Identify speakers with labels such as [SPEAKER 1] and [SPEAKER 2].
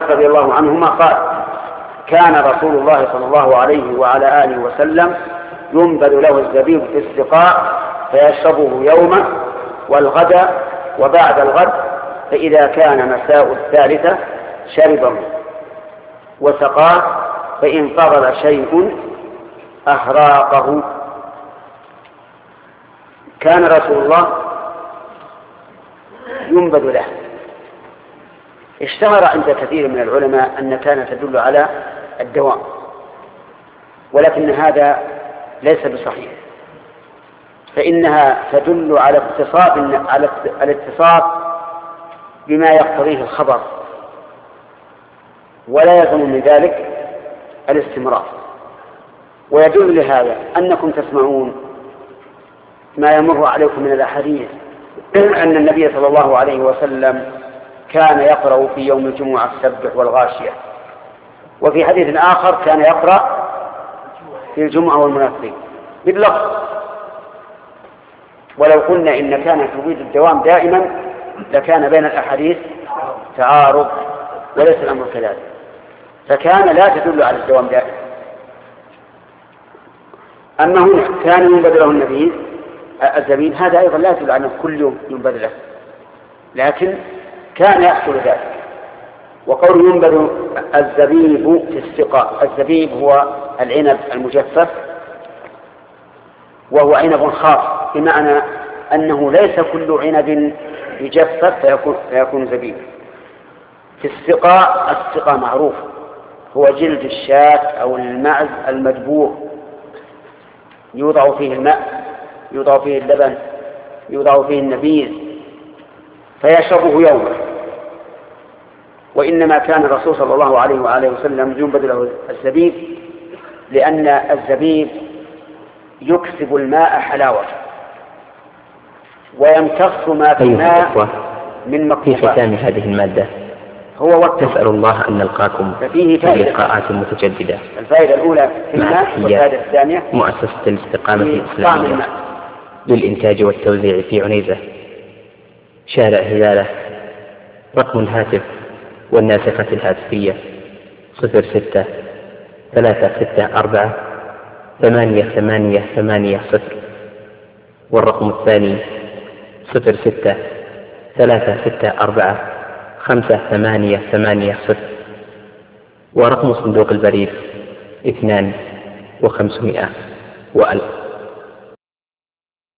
[SPEAKER 1] رضي الله عنهما قال: كان رسول الله صلى الله عليه وعلى آله وسلم ينبذ له الزبيب في السقاء فيشربه يوما والغد وبعد الغد، فإذا كان مساء الثالثة شربه وسقاه، فإن فضل شيء أهراقه. كان رسول الله ينبذ له. اشتهر عند كثير من العلماء أن كان تدل على الدوام، ولكن هذا ليس بصحيح، فإنها تدل على الاتصاف بما يقتضيه الخبر، ولا يلزم من ذلك الاستمرار. ويدل لهذا أنكم تسمعون ما يمر عليكم من الأحاديث أن النبي صلى الله عليه وسلم كان يقرأ في يوم الجمعة السبح والغاشية، وفي حديث آخر كان يقرأ في الجمعة والمنافقين باللفظ. ولو قلنا إن كان تريد الدوام دائما لكان بين الأحاديث تعارض، وليس الأمر كذلك، فكان لا تدل على الدوام دائما. أما هنا كان ينبذ له النبي الزبيب، هذا أيضا لا يدل على كل يوم ينبذ له، لكن كان يحصل ذلك. وقول ينبذ الزبيب في السقاء، الزبيب هو العنب المجفف، وهو عنب خاص، بمعنى أنه ليس كل عنب يجفف فيكون زبيب. في السقاء معروف هو جلد الشاة أو المعز المدبوغ، يوضع فيه الماء، يوضع فيه اللبن، يوضع فيه النبيذ، فيشربه يوما. وإنما كان الرسول صلى الله عليه وآله وسلم ينبذ له الزبيب لأن الزبيب يكسب الماء حلاوة ويمتص ما في الماء من مكروهات.
[SPEAKER 2] في ختام هذه المادة نسأل الله أن نلقاكم في لقاءات متجددة.
[SPEAKER 1] الفائدة الأولى في الماء، والفائدة الثانية
[SPEAKER 2] مؤسسة الاستقامة الإسلامية للإنتاج والتوزيع في عنيزة، شارع هلالة. رقم الهاتف والناسخة الهاتفية 06-364-8880، والرقم الثاني 06-364-5880، ورقم صندوق البريد 2500 وألف.